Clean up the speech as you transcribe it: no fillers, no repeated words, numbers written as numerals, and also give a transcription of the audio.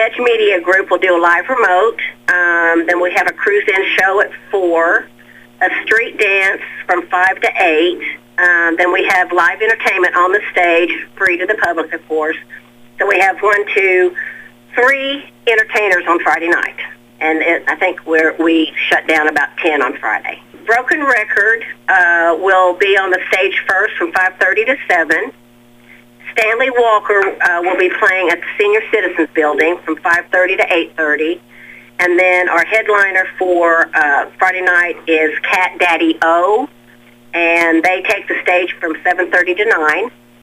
Edge Media Group will do a live remote. Then we have a cruise-in show at 4, a street dance from 5 to 8. Then we have live entertainment on the stage, free to the public, of course. So we have 1, 2, 3 entertainers on Friday night. And I think we shut down about 10 on Friday. Broken Record will be on the stage first from 5:30 to 7. Stanley Walker will be playing at the Senior Citizens Building from 5:30 to 8:30. And then our headliner for Friday night is Cat Daddy O, and they take the stage from 7:30 to 9.